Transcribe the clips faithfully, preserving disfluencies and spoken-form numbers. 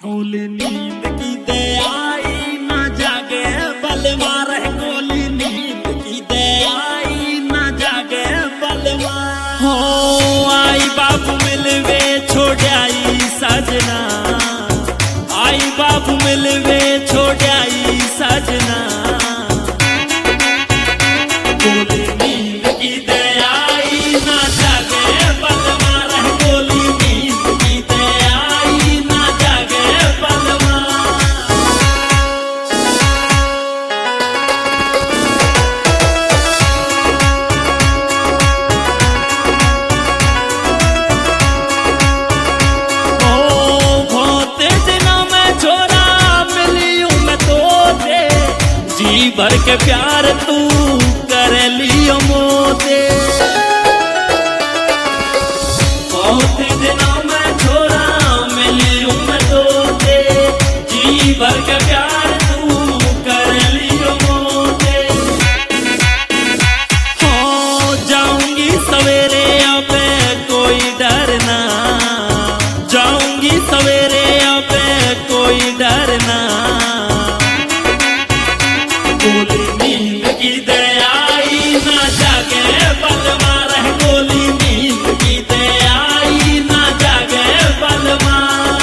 गोली नींद की दे आई ना जागे बलवा रह गोली नींद की दे आई ना जागे बलवा हो आई बाबू मिलवे छोड़ आई सजना आई बाबू मिलवे छोड़ आई सजना गोली नींद की दे आई ना जागे बलवा रह गोली नींद की दे आई ना जागे बलवा ओ बहुत दिनों में छोरा मिली हूँ मैं तो दे जी भर के प्यार तू कर लियो मोते बहुत दिनों में छोरा मिली हूँ मैं तो दे जी भर के प्यार तू कर लियो मोते हो जाऊंगी सवेरे अब कोई डरना जाऊंगी सवेरे अब कोई डरना गोली नींद की दे आई ना जागे बलवा रह गोली नींद की दे आई ना जागे बलवा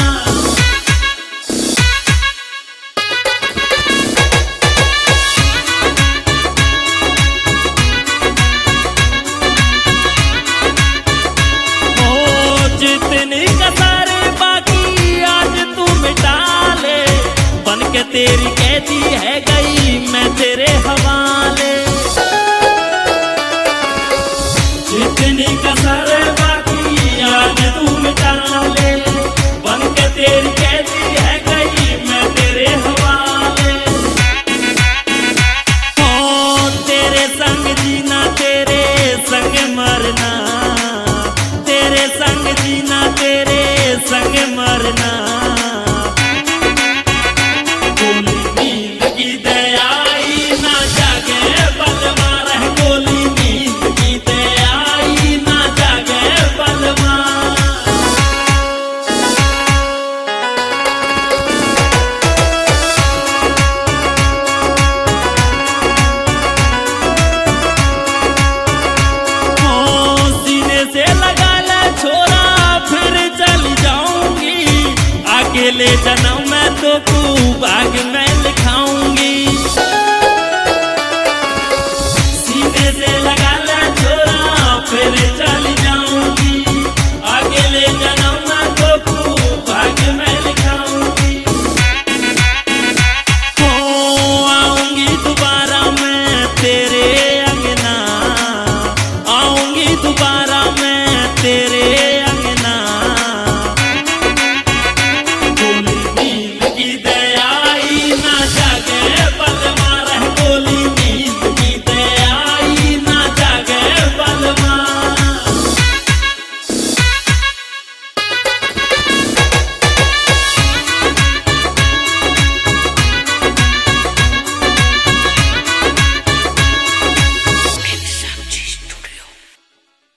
ओ जितनी कसर बाकी आज तू मिटा ले बन के तेरी कैदी है गई मैं तेरे हवाले जितनी कसर बाकी आज तू मिटा ले बन के तेरी कैदी है गई मैं तेरे हवाले हो तेरे संग जीना तेरे संग मरना तेरे संग जीना तेरे संग मरना गोली नींद की दे आई ना जागे बलवा रह गोली नींद की दे आई ना जागे बलवा हो सीने से लगा ले छोरा फिर चली जाऊंगी अकेले जन्म में तो तू भाग में